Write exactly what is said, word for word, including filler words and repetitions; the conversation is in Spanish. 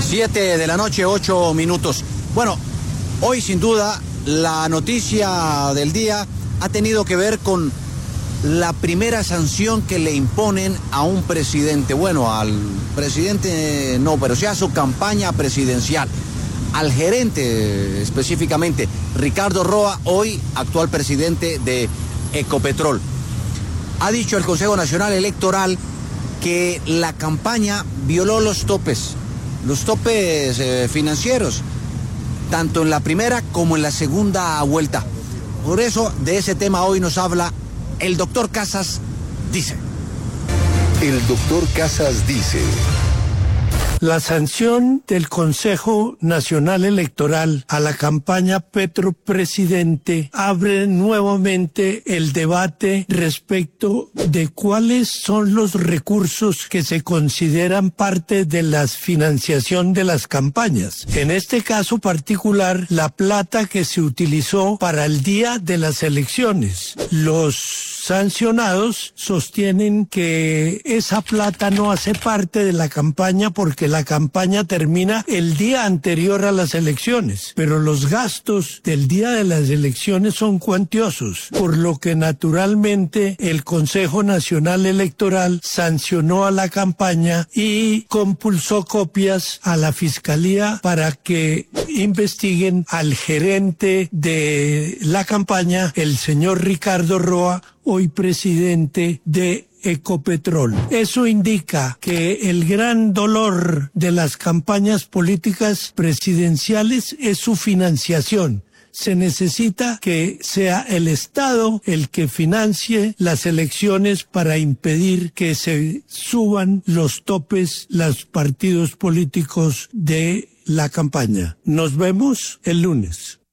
Siete de la noche, ocho minutos. Bueno, hoy sin duda la noticia del día ha tenido que ver con la primera sanción que le imponen a un presidente. Bueno, al presidente no, pero sí a su campaña presidencial. Al gerente específicamente, Ricardo Roa, hoy actual presidente de Ecopetrol. Ha dicho el Consejo Nacional Electoral que la campaña violó los topes, los topes eh, financieros, tanto en la primera como en la segunda vuelta. Por eso, de ese tema hoy nos habla el doctor Casas, dice. El doctor Casas dice. La sanción del Consejo Nacional Electoral a la campaña Petro Presidente abre nuevamente el debate respecto de cuáles son los recursos que se consideran parte de la financiación de las campañas. En este caso particular, la plata que se utilizó para el día de las elecciones. Los sancionados sostienen que esa plata no hace parte de la campaña porque la campaña termina el día anterior a las elecciones, pero los gastos del día de las elecciones son cuantiosos, por lo que naturalmente el Consejo Nacional Electoral sancionó a la campaña y compulsó copias a la Fiscalía para que investiguen al gerente de la campaña, el señor Ricardo Roa, hoy presidente de Ecopetrol. Eso indica que el gran dolor de las campañas políticas presidenciales es su financiación. Se necesita que sea el Estado el que financie las elecciones para impedir que se suban los topes los partidos políticos de la campaña. Nos vemos el lunes.